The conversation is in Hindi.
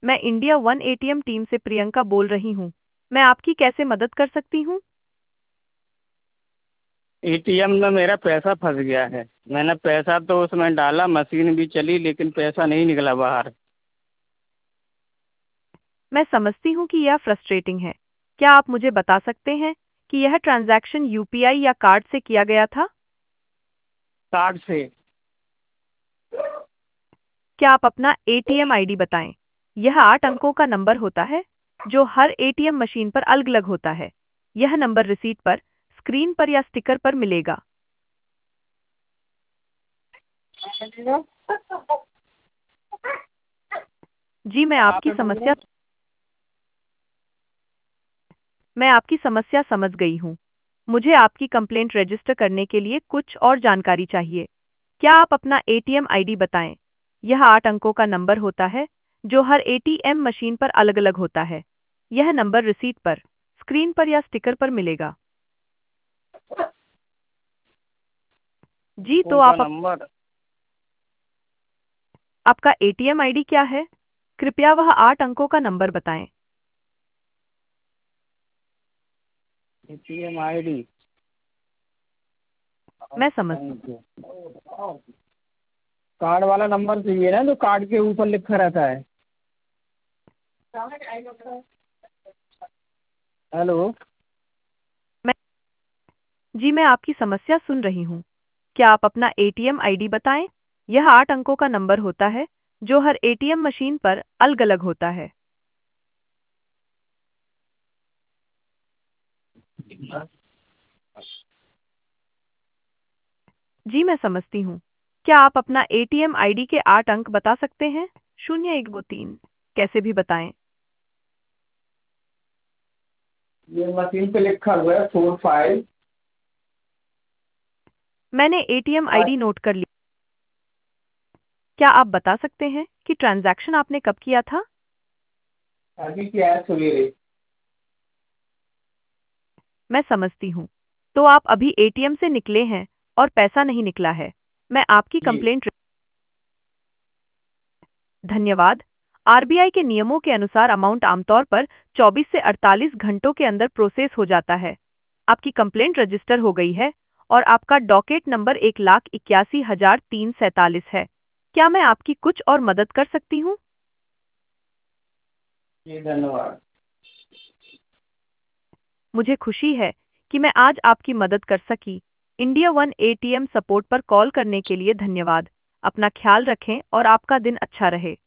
मैं इंडिया वन एटीएम टीम से प्रियंका बोल रही हूँ। मैं आपकी कैसे मदद कर सकती हूँ? एटीएम में मेरा पैसा फंस गया है। मैंने पैसा तो उसमें डाला, मशीन भी चली, लेकिन पैसा नहीं निकला बाहर। मैं समझती हूँ कि यह फ्रस्ट्रेटिंग है। क्या आप मुझे बता सकते हैं कि यह ट्रांजैक्शन यूपीआई या कार्ड से किया गया था? कार्ड से। क्या आप अपना एटीएम आईडी बताएं? यह 8 अंकों का नंबर होता है जो हर एटीएम मशीन पर अलग-अलग होता है। यह नंबर रिसीट पर, स्क्रीन पर या स्टिकर पर मिलेगा। जी, कहाँ पे बोल रहे हैं? मैं आपकी समस्या समझ गई हूँ। मुझे आपकी कंप्लेंट रजिस्टर करने के लिए कुछ और जानकारी चाहिए। क्या आप अपना एटीएम आईडी बताएं? यह 8 अंकों का नंबर होता है जो हर एटीएम मशीन पर अलग-अलग होता है। यह नंबर रिसीट पर, स्क्रीन पर या स्टिकर पर मिलेगा। जी, तो कौन सा आप नंबर? आपका एटीएम आईडी क्या है? कृपया वह 8 अंकों का नंबर बताएं। ATM ID. मैं समझ कार्ड वाला नंबर चाहिए ना, जो कार्ड के ऊपर लिखा रहता है। हेलो। मैं जी, मैं आपकी समस्या सुन रही हूँ। क्या आप अपना एटीएम आईडी बताएं? यह 8 अंकों का नंबर होता है जो हर एटीएम मशीन पर अलग-अलग होता है। जी, मैं समझती हूँ। क्या आप अपना एटीएम आईडी के 8 अंक बता सकते हैं? 0123 कैसे भी बताएं। ये मशीन पे लिखा हुआ है 45। मैंने एटीएम आईडी नोट कर लिया। क्या आप बता सकते हैं कि ट्रांजैक्शन आपने कब किया था? अभी क्या है, सवेरे। मैं समझती हूँ। तो आप अभी एटीएम से निकले हैं और पैसा नहीं निकला है। मैं आपकी जी। कंप्लेंट धन्यवाद। आरबीआई के नियमों के अनुसार अमाउंट आमतौर पर 24 से 48 घंटों के अंदर प्रोसेस हो जाता है। आपकी कंप्लेंट रजिस्टर हो गई है और आपका डॉकेट नंबर 1,81,347 है। क्या मैं आपकी कुछ और मदद कर सकती हूँ? जी, धन्यवाद। मुझे खुशी है कि मैं आज आपकी मदद कर सकी। इंडिया वन एटीएम सपोर्ट पर कॉल करने के लिए धन्यवाद। अपना ख्याल रखें और आपका दिन अच्छा रहे।